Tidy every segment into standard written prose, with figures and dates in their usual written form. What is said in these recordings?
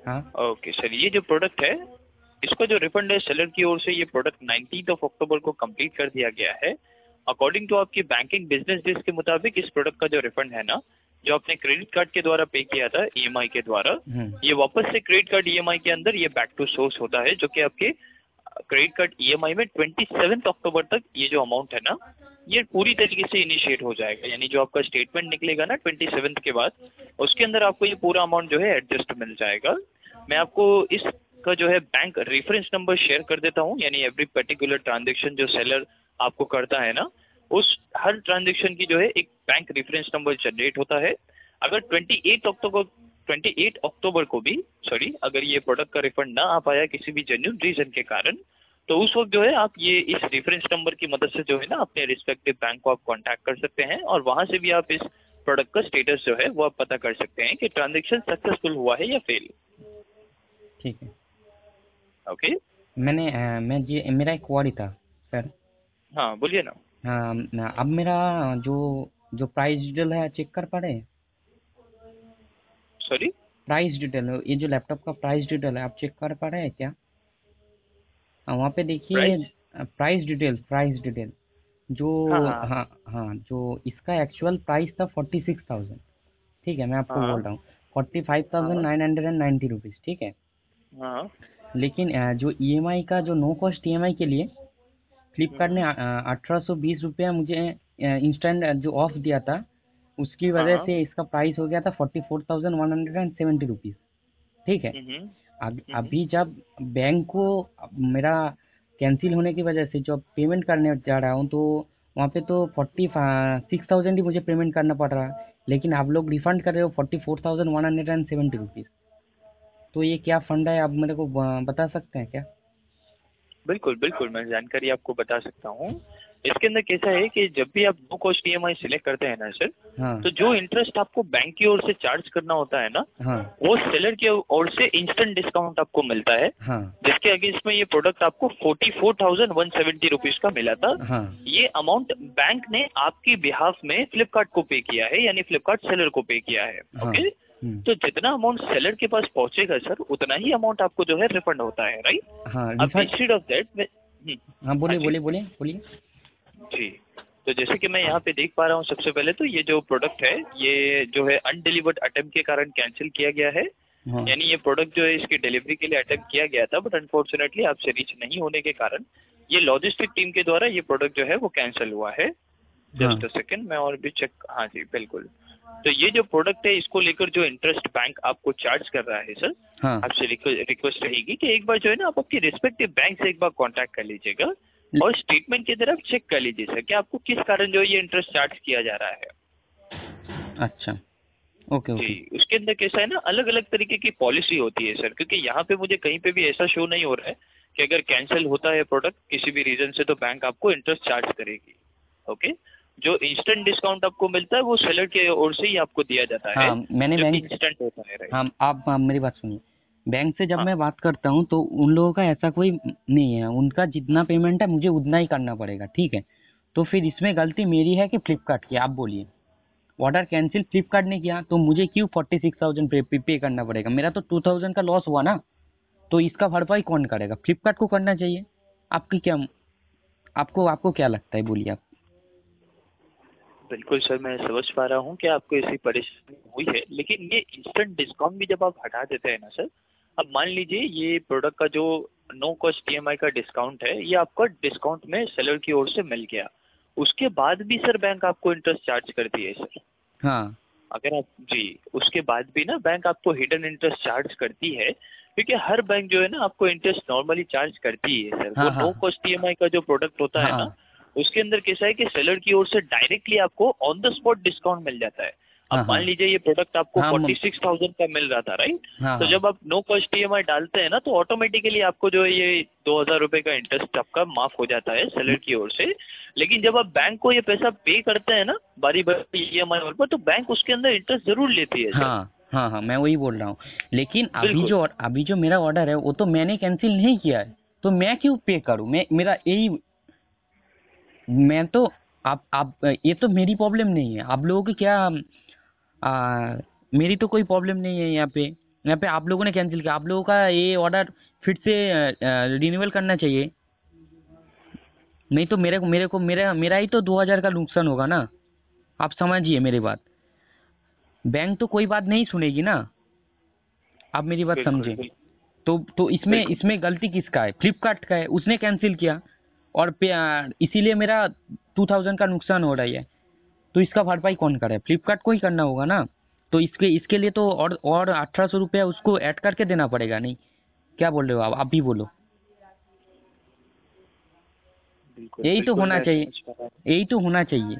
हाँ। Okay sir, ये जो प्रोडक्ट है इसका जो रिफंड है सेलर की ओर से, ये प्रोडक्ट 19 अक्टूबर को कंप्लीट कर दिया गया है। अकॉर्डिंग टू आपकी बैंकिंग बिजनेस डेज के मुताबिक इस प्रोडक्ट का जो रिफंड है ना, जो आपने क्रेडिट कार्ड के द्वारा पे किया था ईएमआई के द्वारा, ये वापस से क्रेडिट कार्ड ईएमआई के अंदर ये बैक टू सोर्स होता है, जो कि आपके क्रेडिट कार्ड ईएमआई में 27 अक्टूबर तक ये जो अमाउंट है ना, ये पूरी तरीके से इनिशिएट हो जाएगा। यानी जो आपका स्टेटमेंट निकलेगा ना 27 के बाद, उसके अंदर आपको ये पूरा अमाउंट जो है एडजस्ट मिल जाएगा। मैं आपको इसका जो है बैंक रेफरेंस नंबर शेयर कर देता हूँ। यानी एवरी पर्टिकुलर ट्रांजेक्शन जो सेलर आपको करता है ना, उस हर ट्रांजेक्शन की जो है एक बैंक रेफरेंस नंबर जनरेट होता है। अगर 28 अक्टूबर को भी, सॉरी, अगर ये प्रोडक्ट का रिफंड ना आ पाया किसी भी जेन्युइन रीजन के कारण, तो उस वक्त जो है आप ये इस रेफरेंस नंबर की मदद से जो है ना अपने रिस्पेक्टिव बैंक को आप कांटेक्ट कर सकते हैं, और वहां से भी आप इस प्रोडक्ट का स्टेटस जो है वो आप पता कर सकते हैं कि ट्रांजेक्शन सक्सेसफुल हुआ है या फेल। ठीक है। ओके। मैं जी मेरा एक क्वेरी था सर। हाँ बोलिए ना। हाँ, अब मेरा जो जो प्राइस डिटेल है चेक कर पा रहे हैं? सॉरी। प्राइस डिटेल, ये जो लैपटॉप का प्राइस डिटेल है आप चेक कर पा रहे हैं क्या? वहाँ पे देखिए, प्राइस। प्राइस डिटेल जो, हाँ हाँ हाँ हाँ, जो इसका एक्चुअल प्राइस था 46,000। ठीक है, मैं आपको हाँ बोल रहा हूँ 45,990 रुपीज़। ठीक है। हाँ। लेकिन जो ईएमआई का, जो नो कॉस्ट ईएमआई के लिए फ्लिपकार्ट ने हम्म, 1820 रुपया मुझे इंस्टेंट जो ऑफ दिया था, उसकी हाँ वजह हाँ। से इसका प्राइस हो गया था 44,170 रुपीज़। ठीक है। हम्म, अभी जब बैंक को मेरा कैंसिल होने की वजह से जब पेमेंट करने जा रहा हूँ, तो वहाँ पे तो 46,000 ही मुझे पेमेंट करना पड़ रहा है, लेकिन आप लोग रिफंड कर रहे हो 44,170 रुपीज़। तो ये क्या फंडा है, आप मेरे को बता सकते हैं क्या? बिल्कुल बिल्कुल, मैं जानकारी आपको बता सकता हूँ। इसके अंदर कैसा है कि जब भी आप नो कॉस्ट ईएमआई सिलेक्ट करते हैं ना सर, हाँ तो जो इंटरेस्ट आपको बैंक की ओर से चार्ज करना होता है ना, हाँ वो सेलर की ओर से इंस्टेंट डिस्काउंट आपको मिलता है। हाँ जिसके अगेंस्ट में ये प्रोडक्ट आपको 44,170 रुपीज का मिला था। हाँ। ये अमाउंट बैंक ने आपकी बिहाफ में फ्लिपकार्ट को पे किया है, यानी फ्लिपकार्ट सेलर को पे किया है। हाँ। ओके। तो जितना अमाउंट सेलर के पास पहुंचेगा सर, उतना ही अमाउंट आपको जो है रिफंड होता है, राइट। हाँ, अब रिफंड। इंस्टेड ऑफ दैट, हाँ, हाँ बोलिए जी, बोलिए बोलिए बोलिए। जी। तो जैसे कि मैं यहाँ पे देख पा रहा हूँ, सबसे पहले तो ये जो प्रोडक्ट है ये जो है अनडिलीवर्ड अटेम्प्ट के कारण कैंसिल किया गया है। हाँ यानी ये प्रोडक्ट जो है इसकी डिलीवरी के लिए अटेम्प्ट किया गया था, बट अनफॉर्चुनेटली आपसे रीच नहीं होने के कारण ये लॉजिस्टिक टीम के द्वारा ये प्रोडक्ट जो है वो कैंसिल हुआ है। हाँ जस्ट अ सेकेंड, मैं और भी चेक, हाँ जी बिल्कुल। तो ये जो प्रोडक्ट है इसको लेकर जो इंटरेस्ट बैंक आपको चार्ज कर रहा है सर, हाँ। आपसे रिक्वेस्ट रहेगी कि एक बार जो है ना आप आपकी रिस्पेक्टिव बैंक से एक बार कांटेक्ट कर लीजिएगा, ल- और स्टेटमेंट की तरफ चेक कर लीजिए सर कि आपको किस कारण जो है ये इंटरेस्ट चार्ज किया जा रहा है। अच्छा। ओके जी। ओके। उसके अंदर कैसा है ना, अलग अलग तरीके की पॉलिसी होती है सर, क्योंकि यहाँ पे मुझे कहीं पे भी ऐसा शो नहीं हो रहा है कि अगर कैंसिल होता है प्रोडक्ट किसी भी रीजन से तो बैंक आपको इंटरेस्ट चार्ज करेगी। ओके। जो इंस्टेंट डिस्काउंट आपको मिलता है वो सेलर की ओर से ही आपको दिया जाता है, हाँ, मैंने जो कि बैंक, इंस्टेंट होता है, हाँ राइट। आप मेरी बात सुनिए। बैंक से जब हाँ मैं बात करता हूँ तो उन लोगों का ऐसा कोई नहीं है, उनका जितना पेमेंट है मुझे उतना ही करना पड़ेगा। ठीक है। तो फिर इसमें गलती मेरी है कि फ्लिपकार्ट की? आप बोलिए। ऑर्डर कैंसिल फ्लिपकार्ट ने किया तो मुझे क्यों 46,000 पे करना पड़ेगा? मेरा तो 2,000 का लॉस हुआ ना। तो इसका भरपाई कौन करेगा? फ्लिपकार्ट को करना चाहिए। आपकी क्या, आपको आपको क्या लगता है, बोलिए आप। बिल्कुल सर, मैं समझ पा रहा हूँ कि आपको ऐसी परेशानी हुई है, लेकिन ये इंस्टेंट डिस्काउंट भी जब आप हटा देते हैं ना सर, अब मान लीजिए ये प्रोडक्ट का जो नो कॉस्ट ईएमआई का डिस्काउंट है ये आपका डिस्काउंट में सेलर की ओर से मिल गया, उसके बाद भी सर बैंक आपको इंटरेस्ट चार्ज करती है सर। हाँ अगर आप, जी, उसके बाद भी ना बैंक आपको हिडन इंटरेस्ट चार्ज करती है, क्योंकि हर बैंक जो है ना आपको इंटरेस्ट नॉर्मली चार्ज करती है सर। वो हाँ हाँ नो कॉस्ट ईएमआई का जो प्रोडक्ट होता है ना, हाँ उसके अंदर कैसा है कि सेलर की ओर से डायरेक्टली आपको ऑन द स्पॉट डिस्काउंट मिल जाता है। अब हाँ हाँ मान लीजिए ये प्रोडक्ट आपको हाँ 46,000 का मिल रहा था, राइट। हाँ तो हाँ जब आप नो कॉस्ट ईएमआई डालते हैं ना, तो ऑटोमेटिकली आपको जो है ये 2,000 रुपए का इंटरेस्ट आपका माफ हो जाता है सेलर की ओर से। लेकिन जब आप बैंक को ये पैसा पे करते हैं ना बारी बारी ईएमआई पर, तो बैंक उसके अंदर इंटरेस्ट जरूर लेती है सर। हाँ हाँ हाँ, मैं वही बोल रहा हूँ। लेकिन बिल्कुल। अभी जो मेरा ऑर्डर है वो तो मैंने कैंसिल नहीं किया है, तो मैं क्यों पे करूँ? मैं, मेरा यही, मैं तो, आप ये तो मेरी प्रॉब्लम नहीं है। आप लोगों की क्या, आ, मेरी तो कोई प्रॉब्लम नहीं है यहाँ पे। यहाँ पे आप लोगों ने कैंसिल किया, आप लोगों का ये ऑर्डर फिर से रिन्यूअल करना चाहिए। नहीं तो मेरे को मेरा मेरा ही तो 2,000 का नुकसान होगा ना। आप समझिए मेरी बात। बैंक तो कोई बात नहीं सुनेगी ना। आप मेरी बात बिल्कुल समझे। बिल्कुल तो इसमें बिल्कुल। इसमें गलती किसका है? फ्लिपकार्ट का है, उसने कैंसिल किया। और इसीलिए मेरा 2,000 का नुकसान हो रहा है। तो इसका भरपाई कौन करे? फ्लिपकार्ट को ही करना होगा ना। तो इसके इसके लिए तो और 1,800 रुपया उसको ऐड करके देना पड़ेगा नहीं? क्या बोल रहे हो आप भी बोलो। बिल्कुल यही तो बिल्कुल होना मैं चाहिए। समझ पा रहा हूँ। यही तो होना चाहिए।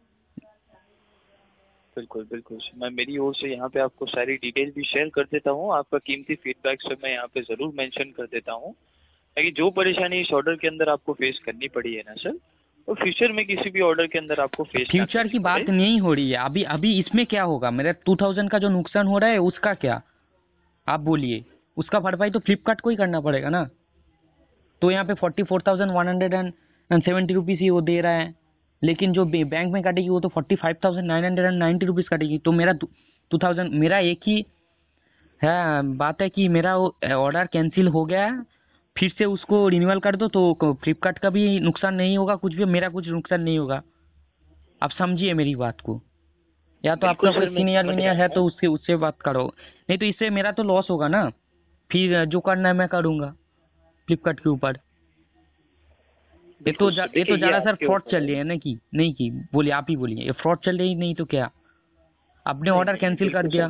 बिल्कुल बिल्कुल मैं मेरी ओर से यहाँ पे आपको सारी डिटेल भी शेयर कर देता हूँ। आपका कीमती फीडबैक सब मैं यहाँ पे ज़रूर मेंशन कर देता हूँ, ताकि जो परेशानी इस ऑर्डर के अंदर आपको फेस करनी पड़ी है ना सर, और फ्यूचर में किसी भी ऑर्डर के अंदर आपको फेस ना फ्यूचर करनी की पड़े। बात नहीं हो रही है अभी। अभी इसमें क्या होगा? मेरा 2,000 का जो नुकसान हो रहा है उसका क्या? आप बोलिए। उसका भरपाई तो फ्लिपकार्ट को ही करना पड़ेगा ना। तो यहाँ पे 44,170 रुपीज़ ही वो दे रहा है। लेकिन जो बैंक में काटेगी वो तो 45,990 रुपीज़ काटेगी। तो मेरा 2,000, मेरा एक ही है बात है कि मेरा ऑर्डर कैंसिल हो गया है। फिर से उसको रिन्यूअल कर दो तो फ्लिपकार्ट का भी नुकसान नहीं होगा, कुछ भी मेरा कुछ नुकसान नहीं होगा। आप समझिए मेरी बात को। या तो बिल्कुल आपका कोई सर मैं सीनियर समझ रहा वीनियर है हूँ। तो उससे उससे बात करो। नहीं तो इससे मेरा तो लॉस होगा ना। फिर जो करना है मैं करूँगा फ्लिपकार्ट के ऊपर। बिल्कुल सर ये देखिए तो ये ज़्यादा सर आपके फ्रॉड ऊपर चल है। रही है ना। कि नहीं की बोलिए, आप ही बोलिए। ये फ्रॉड चल रही नहीं तो क्या? आपने नहीं ऑर्डर नहीं नहीं कैंसिल कर बिल्कुल दिया। सर।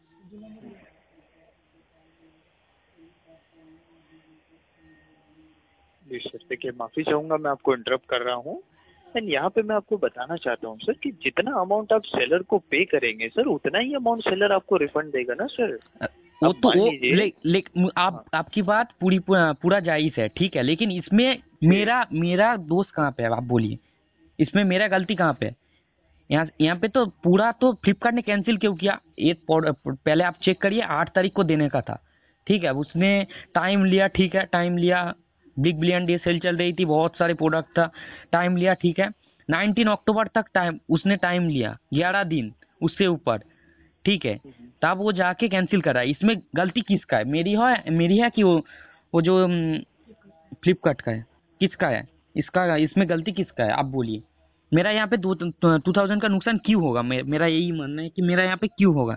जी सर देखिए माफ़ी चाहूँगा मैं आपको इंटरप्ट कर रहा हूँ। एंड यहाँ पे मैं आपको बताना चाहता हूँ सर कि जितना अमाउंट आप सेलर को पे करेंगे सर, उतना ही अमाउंट सेलर आपको रिफंड देगा ना सर। वो अब तो मान वो लीजिए। हाँ आपकी बात पूरा जायज़ है, ठीक है। लेकिन इसमें जी मेरा मेरा दोष कहाँ पे है? आप बोलिए। इसमें मेरा गलती कहाँ पे है? यहाँ पे तो पूरा तो फ्लिपकार्ट ने कैंसिल क्यों किया? पहले आप चेक करिए, 8 तारीख को देने का था, ठीक है। उसने टाइम लिया, ठीक है, टाइम लिया। बिग बिलियन डे सेल चल रही थी, बहुत सारे प्रोडक्ट था। टाइम लिया, ठीक है। 19 अक्टूबर तक टाइम उसने टाइम लिया, 11 दिन उससे ऊपर, ठीक है। तब वो जाके कैंसिल करा। इसमें गलती किसका है? मेरी है कि वो जो फ्लिपकार्ट का है? किसका है? इसका इसमें गलती किसका है? आप बोलिए। मेरा यहाँ पे 2,000 का नुकसान क्यों होगा? मेरा यही मानना है कि मेरा यहाँ पे क्यों होगा।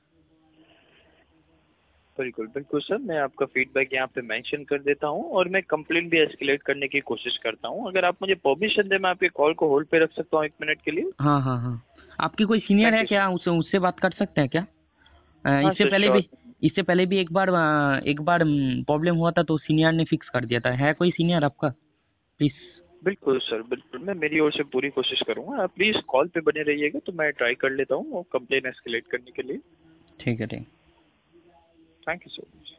बिल्कुल बिल्कुल सर मैं आपका फीडबैक यहाँ पे मेंशन कर देता हूँ, और मैं कंप्लेंट भी एस्केलेट करने की कोशिश करता हूँ। अगर आप मुझे परमिशन दें मैं आपके कॉल को होल्ड पे रख सकता हूँ 1 मिनट के लिए। हाँ हाँ हाँ। आपकी कोई सीनियर थैंक है यू सर। क्या? उससे उससे बात कर सकते हैं क्या? हाँ सर श्योर। इससे पहले भी एक बार प्रॉब्लम हुआ था तो सीनियर ने फिक्स कर दिया था। है कोई सीनियर आपका? प्लीज़। बिल्कुल सर बिल्कुल मैं मेरी ओर से पूरी कोशिश करूँगा। आप प्लीज़ कॉल पे बने रहिएगा, तो मैं ट्राई कर लेता हूँ कंप्लेन एस्केलेट करने के लिए। ठीक है, ठीक। Thank you so much.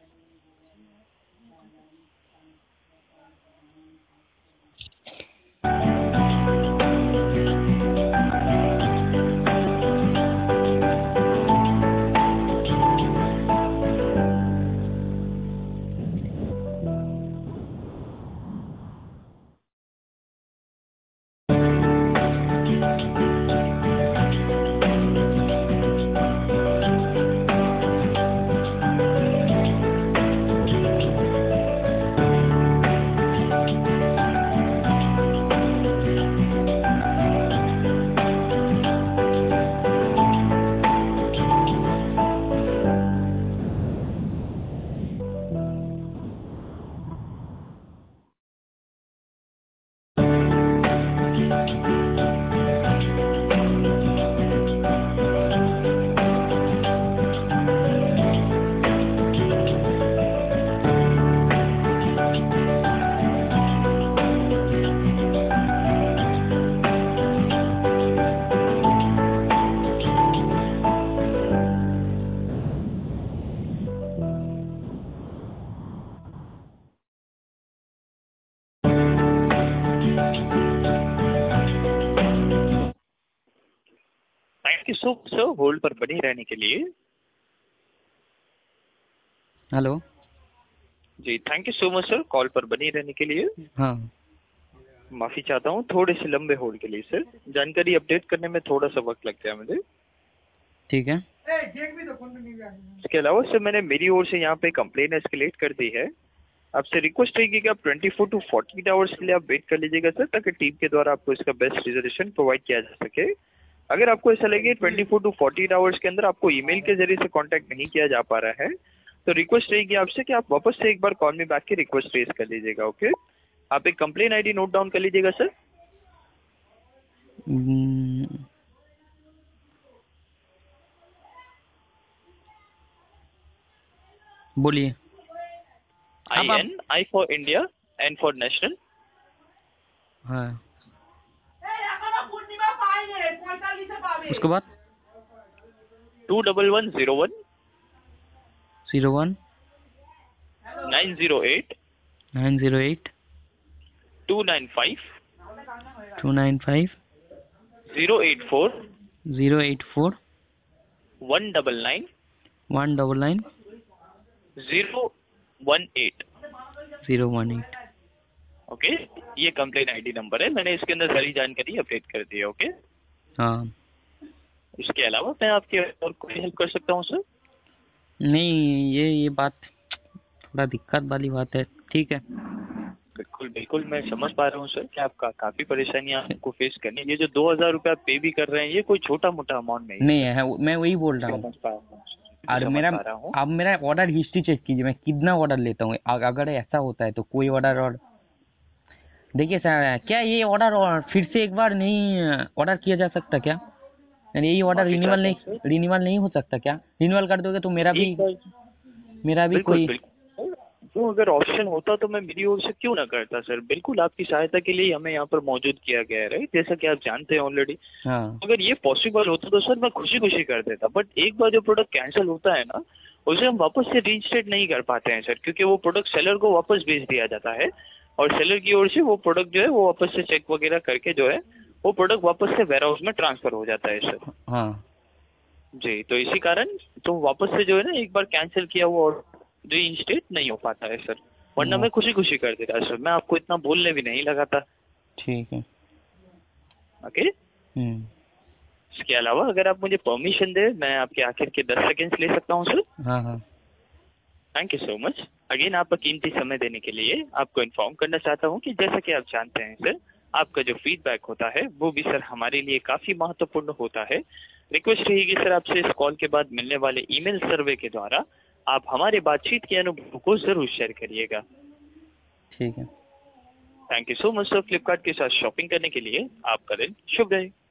Thank you so much sir hold पर बने रहने के लिए। हेलो। जी thank you so much sir call पर बने रहने के लिए। हाँ। माफ़ी चाहता हूँ थोड़े से लंबे होल्ड के लिए सर। जानकारी अपडेट करने में थोड़ा सा वक्त लग गया मुझे। ठीक है। इसके अलावा सर मैंने मेरी ओर से यहाँ पे कंप्लेन एस्केलेट कर दी है। आपसे रिक्वेस्ट रहेगी कि आप 24 टू 48 आवर्स के लिए आप वेट कर लीजिएगा सर, ताकि टीम के द्वारा आपको इसका बेस्ट रिजोल्यूशन प्रोवाइड किया जा सके। अगर आपको ऐसा लगे 24 टू 48 आवर्स के अंदर आपको ईमेल के जरिए से कांटेक्ट नहीं किया जा पा रहा है, तो रिक्वेस्ट रहेगी आपसे कि आप वापस से एक बार कॉल में बैक के रिक्वेस्ट रेज कर लीजिएगा। ओके, आप एक कंप्लेन आईडी नोट डाउन कर लीजिएगा सर। बोलिए। I for India, N for national, हाँ, उसके बाद 21101 01 908 908 295 295 084 084 199 199 018। 018। ओके, ये कंप्लेन आईडी नंबर है, मैंने इसके अंदर सारी जानकारी अपडेट कर दी है। ओके, हाँ, इसके अलावा मैं आपकी और कोई हेल्प कर सकता हूँ सर? नहीं, ये बात थोड़ा दिक्कत वाली बात है। ठीक है। बिल्कुल बिल्कुल, मैं समझ पा रहा हूँ सर कि आपका काफी परेशानी आपको फेस करनी है। ये जो 2000 रुपया पे भी कर रहे हैं, ये कोई छोटा मोटा अमाउंट नहीं है, मैं वही बोल रहा हूँ। समझ पा रहा हूँ, और समझ मेरा पा रहा हूँ। आप मेरा ऑर्डर हिस्ट्री चेक कीजिए, मैं कितना ऑर्डर लेता हूँ। अगर ऐसा होता है तो कोई ऑर्डर, और देखिए सर, क्या ये ऑर्डर और फिर से एक बार नहीं ऑर्डर किया जा सकता क्या? यानी यही ऑर्डर माफी चाहता हूँ सर। रिन्यूअल नहीं हो सकता क्या? रिन्यूअल कर दोगे तो एक बार मेरा भी बिल्कुल कोई। बिल्कुल, तो अगर ऑप्शन होता तो मैं मेरी ओर से क्यों ना करता सर। बिल्कुल आपकी सहायता के लिए हमें यहाँ पर मौजूद किया गया है, राइट, जैसा कि आप जानते हैं ऑलरेडी। हाँ, अगर ये पॉसिबल होता तो सर मैं खुशी खुशी कर देता, बट एक बार जो प्रोडक्ट कैंसिल होता है ना, उसे हम वापस से रीइंस्टेट नहीं कर पाते हैं सर, क्योंकि वो प्रोडक्ट सेलर को वापस भेज दिया जाता है और सेलर की ओर से वो प्रोडक्ट जो है वो वापस से चेक वगैरह करके जो है वो प्रोडक्ट वापस से वेयर हाउस में ट्रांसफर हो जाता है सर। हाँ, जी, तो इसी कारण तो वापस से जो है ना एक बार कैंसिल किया हुआ और रीइंस्टेट नहीं हो पाता है सर, वरना मैं खुशी खुशी कर देता सर, मैं आपको इतना बोलने भी नहीं लगा था। ठीक है। ओके, इसके अलावा अगर आप मुझे परमिशन दे, मैं आपके आखिर के 10 सेकेंड्स ले सकता हूँ सर? हाँ, हाँ। Thank you so much again, आपका कीमती समय देने के लिए। आपको इन्फॉर्म करना चाहता हूँ कि जैसा कि आप जानते हैं सर, आपका जो फीडबैक होता है वो भी सर हमारे लिए काफी महत्वपूर्ण होता है। रिक्वेस्ट रहेगी सर आपसे, इस कॉल के बाद मिलने वाले ईमेल सर्वे के द्वारा आप हमारे बातचीत के अनुभव को जरूर शेयर करिएगा। ठीक है। Thank you so much sir, Flipkart के साथ शॉपिंग करने के लिए। आपका दिन शुभ रहे।